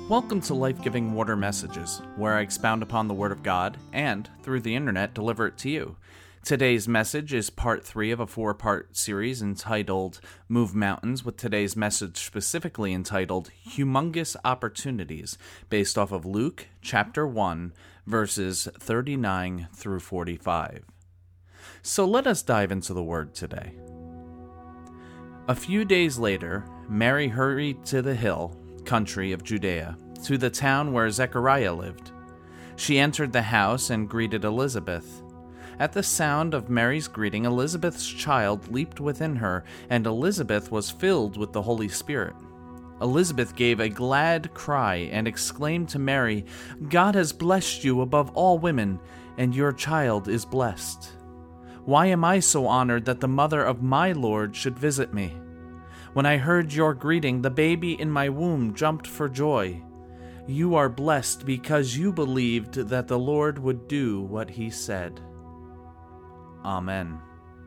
Welcome to Life-Giving Water Messages, where I expound upon the Word of God and, through the internet, deliver it to you. Today's message is part 3 of a 4-part series entitled Move Mountains, with today's message specifically entitled Humongous Opportunities, based off of Luke chapter 1, verses 39 through 45. So let us dive into the Word today. A few days later, Mary hurried to the hill country of Judea, to the town where Zechariah lived. She entered the house and greeted Elizabeth. At the sound of Mary's greeting, Elizabeth's child leaped within her, and Elizabeth was filled with the Holy Spirit. Elizabeth gave a glad cry and exclaimed to Mary, "God has blessed you above all women, and your child is blessed. Why am I so honored that the mother of my Lord should visit me? When I heard your greeting, the baby in my womb jumped for joy. You are blessed because you believed that the Lord would do what he said." Amen.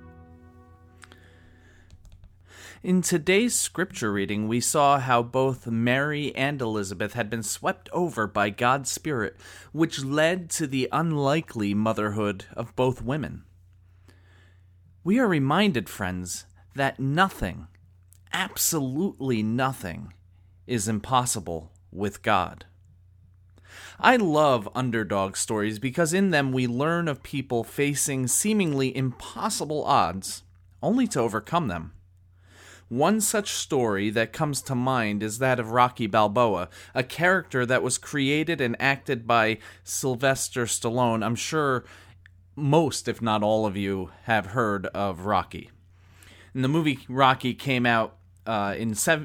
In today's scripture reading, we saw how both Mary and Elizabeth had been swept over by God's Spirit, which led to the unlikely motherhood of both women. We are reminded, friends, that nothing, absolutely nothing, is impossible with God. I love underdog stories because in them we learn of people facing seemingly impossible odds, only to overcome them. One such story that comes to mind is that of Rocky Balboa, a character that was created and acted by Sylvester Stallone. I'm sure most, if not all of you, have heard of Rocky. And the movie Rocky came out in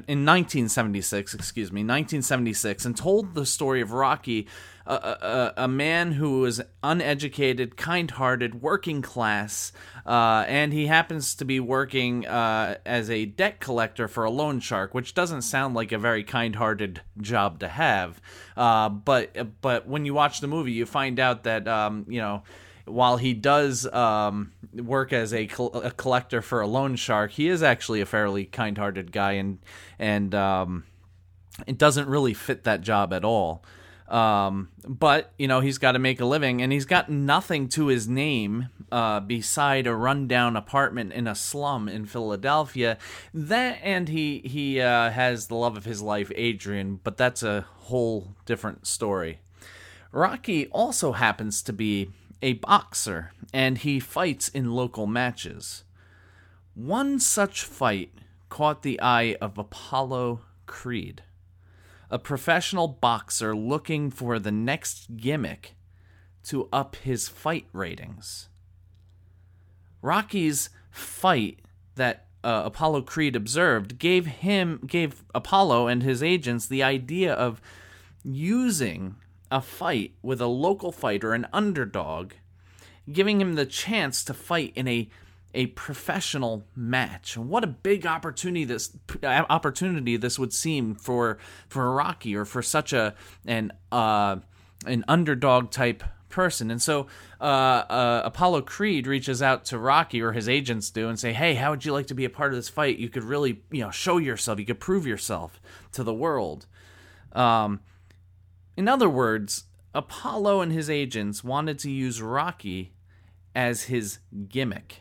1976, and told the story of Rocky, a man who was uneducated, kind-hearted, working class, and he happens to be working as a debt collector for a loan shark, which doesn't sound like a very kind-hearted job to have. But when you watch the movie, you find out that while he does work as a collector for a loan shark, he is actually a fairly kind-hearted guy, and it doesn't really fit that job at all. But he's got to make a living, and he's got nothing to his name beside a rundown apartment in a slum in Philadelphia. And he has the love of his life, Adrian, but that's a whole different story. Rocky also happens to be a boxer, and he fights in local matches. One such fight caught the eye of Apollo Creed, a professional boxer looking for the next gimmick to up his fight ratings. Rocky's fight that Apollo Creed observed gave Apollo and his agents the idea of using a fight with a local fighter, an underdog, giving him the chance to fight in a professional match. And what a big opportunity this would seem for Rocky, or for such an underdog type person. And so Apollo Creed reaches out to Rocky, or his agents do, and say, "Hey, how would you like to be a part of this fight? You could really show yourself. You could prove yourself to the world." In other words, Apollo and his agents wanted to use Rocky as his gimmick.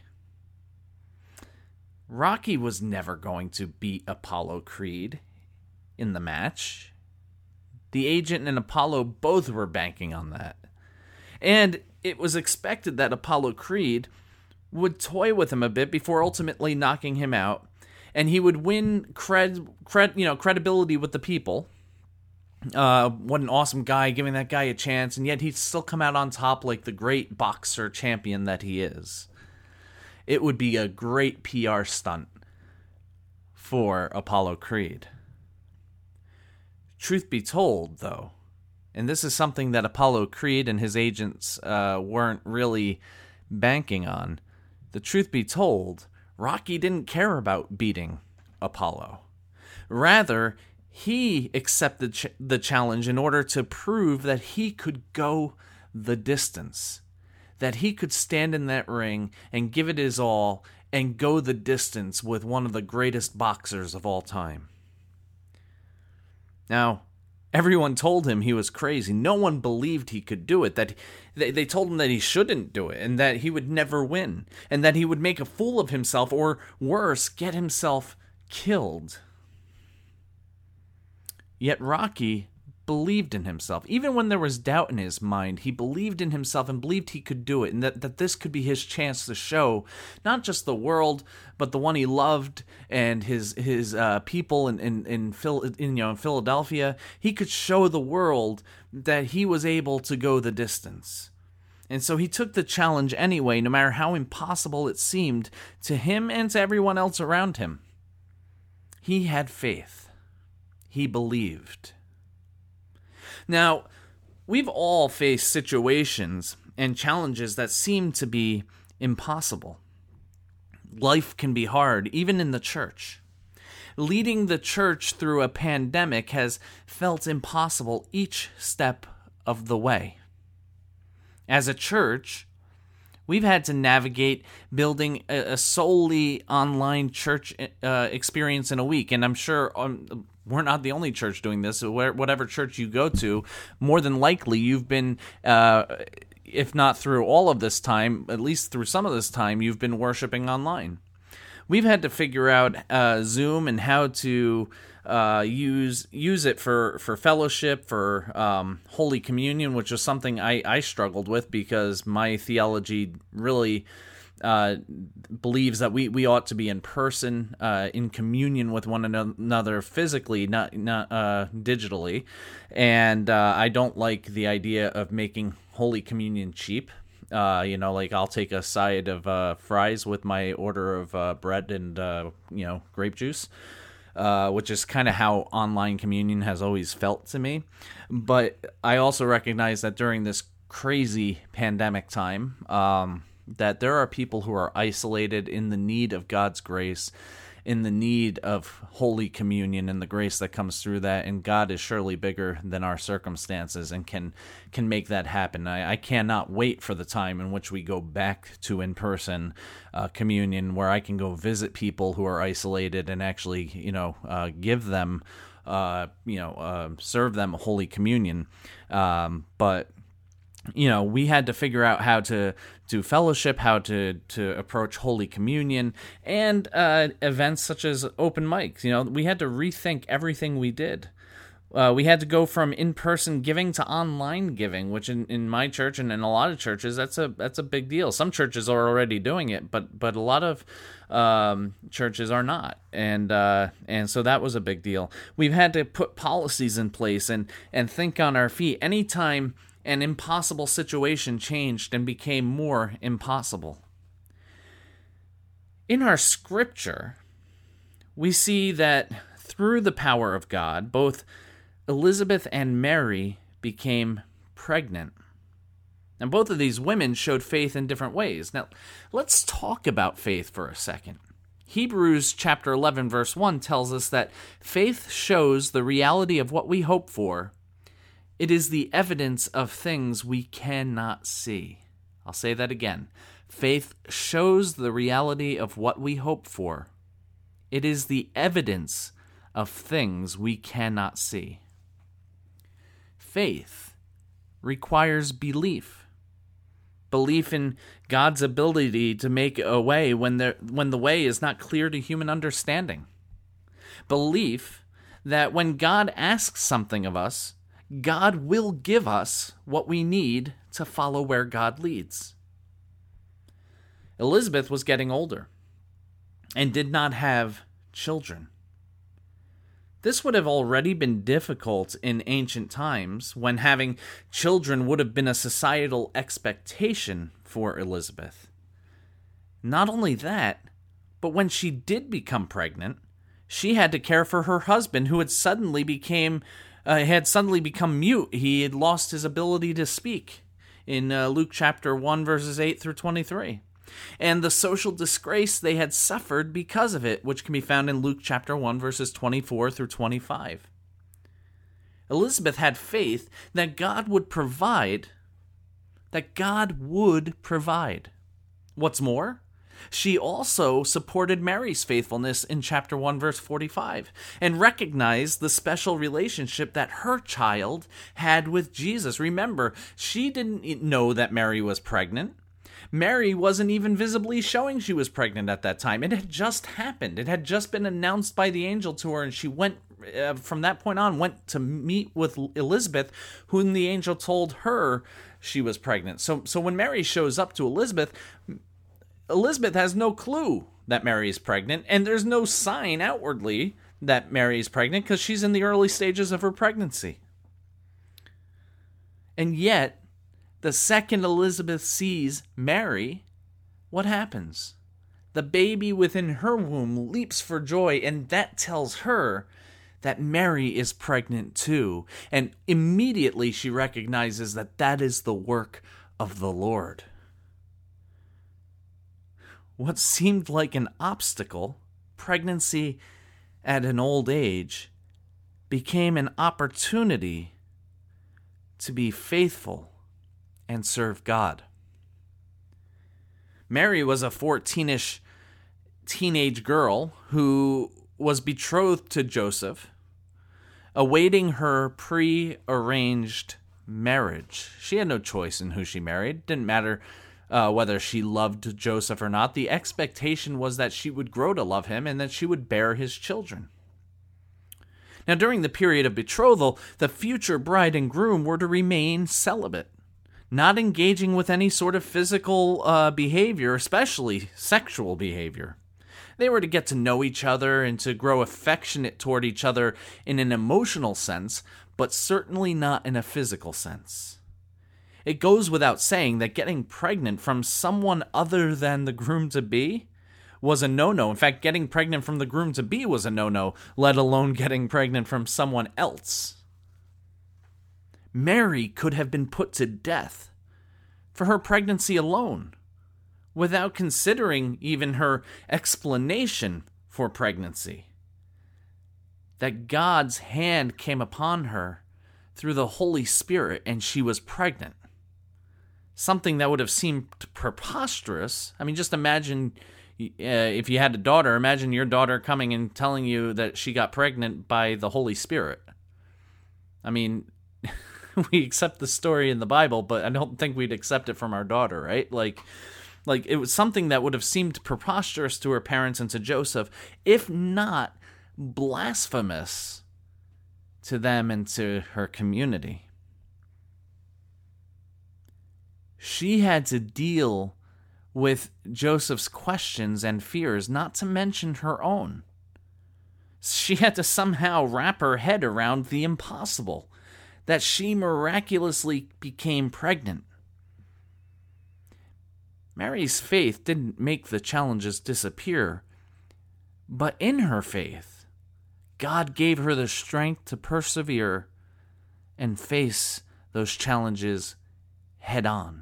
Rocky was never going to beat Apollo Creed in the match. The agent and Apollo both were banking on that. And it was expected that Apollo Creed would toy with him a bit before ultimately knocking him out, and he would win credibility with the people. What an awesome guy, giving that guy a chance, and yet he'd still come out on top like the great boxer champion that he is. It would be a great PR stunt for Apollo Creed. Truth be told, though, and this is something that Apollo Creed and his agents weren't really banking on, the truth be told, Rocky didn't care about beating Apollo. Rather, he accepted the challenge in order to prove that he could go the distance, that he could stand in that ring and give it his all and go the distance with one of the greatest boxers of all time. Now, Everyone told him he was crazy. No one believed he could do it, that they told him that he shouldn't do it, and that he would never win, and that he would make a fool of himself, or worse, get himself killed. Yet Rocky believed in himself. Even when there was doubt in his mind, he believed in himself and believed he could do it, and that this could be his chance to show not just the world, but the one he loved and his people in Philadelphia. He could show the world that he was able to go the distance. And so he took the challenge anyway, no matter how impossible it seemed to him and to everyone else around him. He had faith. He believed. Now, we've all faced situations and challenges that seem to be impossible. Life can be hard, even in the church. Leading the church through a pandemic has felt impossible each step of the way. As a church, we've had to navigate building a solely online church experience in a week, and I'm sure we're not the only church doing this. Whatever church you go to, more than likely you've been, if not through all of this time, at least through some of this time, you've been worshiping online. We've had to figure out Zoom and how to use it for fellowship, for Holy Communion, which is something I struggled with because my theology really believes that we ought to be in person, in communion with one another physically, not digitally. And I don't like the idea of making Holy Communion cheap. Like I'll take a side of fries with my order of bread and grape juice, which is kind of how online communion has always felt to me. But I also recognize that during this crazy pandemic time, that there are people who are isolated, in the need of God's grace, in the need of Holy Communion and the grace that comes through that, and God is surely bigger than our circumstances and can make that happen. I cannot wait for the time in which we go back to in-person communion, where I can go visit people who are isolated and actually, give them, serve them Holy Communion. But we had to figure out how to do fellowship, how to approach Holy Communion, and events such as open mics. We had to rethink everything we did. We had to go from in-person giving to online giving, which in my church and in a lot of churches, that's a big deal. Some churches are already doing it, but a lot of churches are not, and so that was a big deal. We've had to put policies in place and think on our feet. Anytime an impossible situation changed and became more impossible. In our scripture, we see that through the power of God, both Elizabeth and Mary became pregnant. And both of these women showed faith in different ways. Now, let's talk about faith for a second. Hebrews chapter 11, verse 1 tells us that faith shows the reality of what we hope for. It is the evidence of things we cannot see. I'll say that again. Faith shows the reality of what we hope for. It is the evidence of things we cannot see. Faith requires belief. Belief in God's ability to make a way when the way is not clear to human understanding. Belief that when God asks something of us, God will give us what we need to follow where God leads. Elizabeth was getting older and did not have children. This would have already been difficult in ancient times, when having children would have been a societal expectation for Elizabeth. Not only that, but when she did become pregnant, she had to care for her husband, who had suddenly become mute. He had lost his ability to speak in Luke chapter 1, verses 8 through 23. And the social disgrace they had suffered because of it, which can be found in Luke chapter 1, verses 24 through 25. Elizabeth had faith that God would provide. What's more, She also supported Mary's faithfulness in chapter 1, verse 45, and recognized the special relationship that her child had with Jesus. Remember, she didn't know that Mary was pregnant. Mary wasn't even visibly showing she was pregnant at that time. It had just happened. It had just been announced by the angel to her, and she went, from that point on, went to meet with Elizabeth, whom the angel told her she was pregnant. So when Mary shows up to Elizabeth has no clue that Mary is pregnant, and there's no sign outwardly that Mary is pregnant because she's in the early stages of her pregnancy. And yet, the second Elizabeth sees Mary, what happens? The baby within her womb leaps for joy, and that tells her that Mary is pregnant too. And immediately she recognizes that that is the work of the Lord. What seemed like an obstacle, pregnancy at an old age, became an opportunity to be faithful and serve God. Mary was a 14-ish teenage girl who was betrothed to Joseph, awaiting her pre-arranged marriage. She had no choice in who she married. Didn't matter whether she loved Joseph or not. The expectation was that she would grow to love him and that she would bear his children. Now, during the period of betrothal, the future bride and groom were to remain celibate, not engaging with any sort of physical behavior, especially sexual behavior. They were to get to know each other and to grow affectionate toward each other in an emotional sense, but certainly not in a physical sense. It goes without saying that getting pregnant from someone other than the groom-to-be was a no-no. In fact, getting pregnant from the groom-to-be was a no-no, let alone getting pregnant from someone else. Mary could have been put to death for her pregnancy alone, without considering even her explanation for pregnancy. That God's hand came upon her through the Holy Spirit and she was pregnant. Something that would have seemed preposterous. I mean, just imagine if you had a daughter, imagine your daughter coming and telling you that she got pregnant by the Holy Spirit. I mean, we accept the story in the Bible, but I don't think we'd accept it from our daughter, right? Like it was something that would have seemed preposterous to her parents and to Joseph, if not blasphemous to them and to her community. She had to deal with Joseph's questions and fears, not to mention her own. She had to somehow wrap her head around the impossible, that she miraculously became pregnant. Mary's faith didn't make the challenges disappear, but in her faith, God gave her the strength to persevere and face those challenges head on.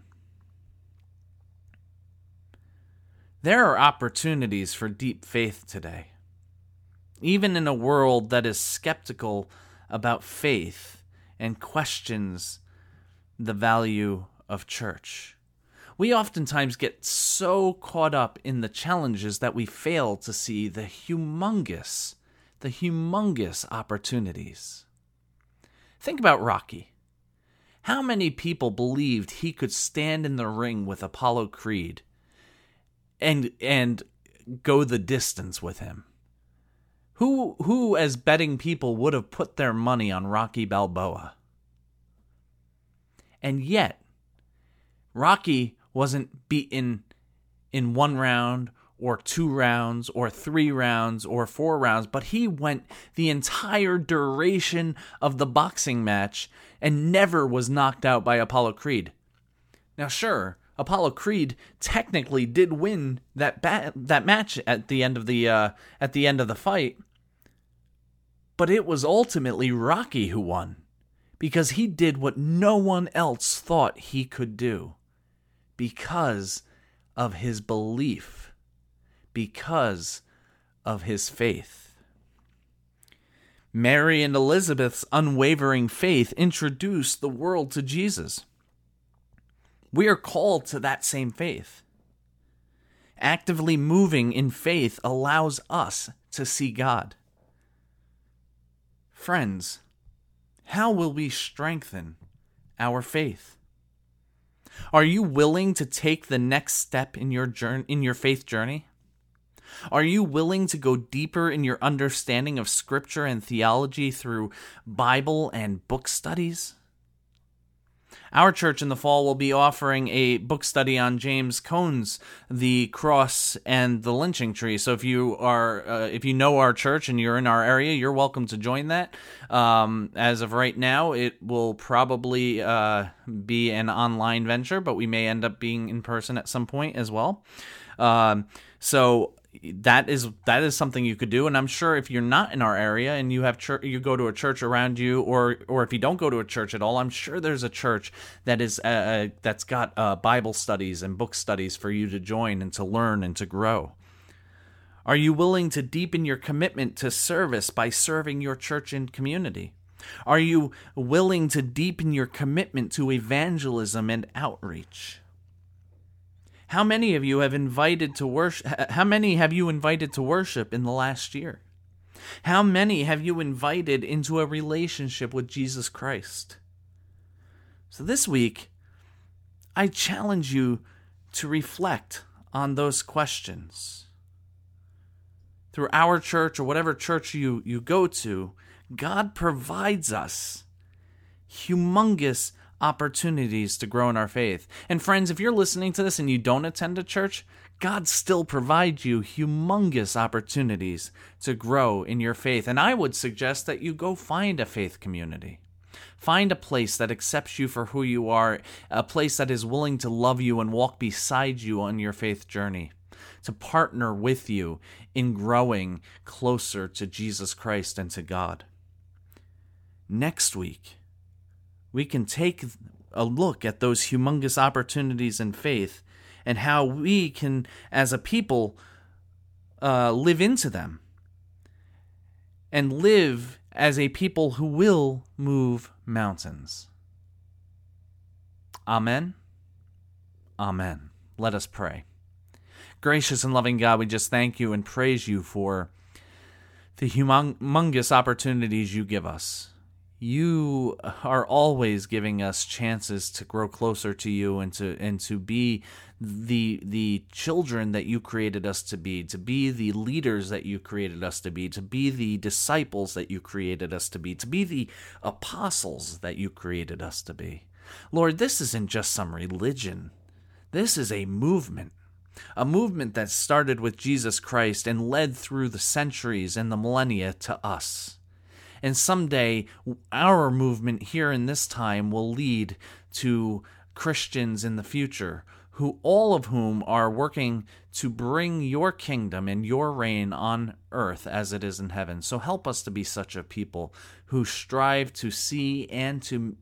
There are opportunities for deep faith today. Even in a world that is skeptical about faith and questions the value of church, we oftentimes get so caught up in the challenges that we fail to see the humongous opportunities. Think about Rocky. How many people believed he could stand in the ring with Apollo Creed and go the distance with him? Who as betting people would have put their money on Rocky Balboa? And yet, Rocky wasn't beaten in 1 round or 2 rounds or 3 rounds or 4 rounds, but he went the entire duration of the boxing match and never was knocked out by Apollo Creed. Now, sure, Apollo Creed technically did win that match at the end of the fight, but it was ultimately Rocky who won, because he did what no one else thought he could do, because of his belief, because of his faith. Mary and Elizabeth's unwavering faith introduced the world to Jesus. We are called to that same faith. Actively moving in faith allows us to see God. Friends, how will we strengthen our faith? Are you willing to take the next step in your faith journey? Are you willing to go deeper in your understanding of Scripture and theology through Bible and book studies? Our church in the fall will be offering a book study on James Cone's The Cross and the Lynching Tree. So if you know our church and you're in our area, you're welcome to join that. As of right now, it will probably be an online venture, but we may end up being in person at some point as well. So that is something you could do, and I'm sure if you're not in our area and you have you go to a church around you, or if you don't go to a church at all, I'm sure there's a church that is that's got Bible studies and book studies for you to join and to learn and to grow. Are you willing to deepen your commitment to service by serving your church and community? Are you willing to deepen your commitment to evangelism and outreach? How many of you have invited to worship? How many have you invited to worship in the last year? How many have you invited into a relationship with Jesus Christ? So this week, I challenge you to reflect on those questions. Through our church or whatever church you go to, God provides us humongous opportunities to grow in our faith. And friends, if you're listening to this and you don't attend a church, God still provides you humongous opportunities to grow in your faith. And I would suggest that you go find a faith community. Find a place that accepts you for who you are, a place that is willing to love you and walk beside you on your faith journey, to partner with you in growing closer to Jesus Christ and to God. Next week, we can take a look at those humongous opportunities in faith and how we can, as a people, live into them and live as a people who will move mountains. Amen. Amen. Let us pray. Gracious and loving God, we just thank you and praise you for the humongous opportunities you give us. You are always giving us chances to grow closer to you and to be the children that you created us to be the leaders that you created us to be the disciples that you created us to be the apostles that you created us to be. Lord, this isn't just some religion. This is a movement that started with Jesus Christ and led through the centuries and the millennia to us. And someday, our movement here in this time will lead to Christians in the future, all of whom are working to bring your kingdom and your reign on earth as it is in heaven. So help us to be such a people who strive to see and to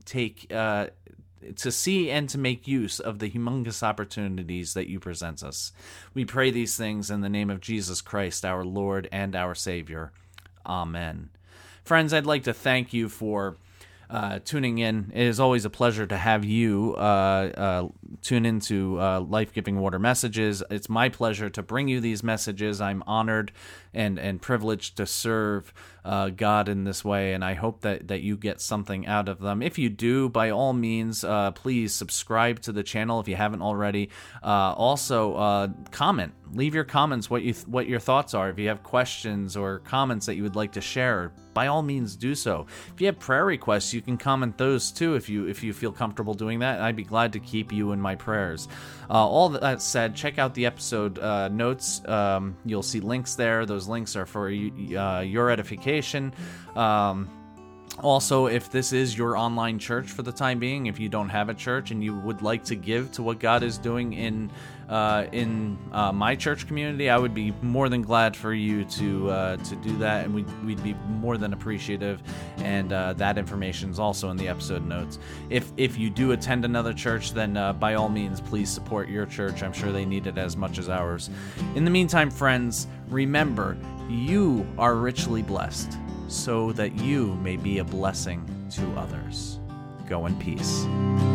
make use of the humongous opportunities that you present us. We pray these things in the name of Jesus Christ, our Lord and our Savior. Amen. Friends, I'd like to thank you for tuning in. It is always a pleasure to have you tune into Life-Giving Water Messages. It's my pleasure to bring you these messages. I'm honored and privileged to serve God in this way, and I hope that you get something out of them. If you do, by all means, please subscribe to the channel if you haven't already. Also, comment. Leave your comments, what your thoughts are. If you have questions or comments that you would like to share, by all means do so. If you have prayer requests, you can comment those too if you feel comfortable doing that. I'd be glad to keep you in my prayers. All that said, check out the episode notes. You'll see links there. Those links are for your edification. Also, if this is your online church for the time being, if you don't have a church and you would like to give to what God is doing in my church community, I would be more than glad for you to do that, and we'd be more than appreciative. And that information is also in the episode notes. If you do attend another church, then by all means, please support your church. I'm sure they need it as much as ours. In the meantime, friends, remember, you are richly blessed, so that you may be a blessing to others. Go in peace.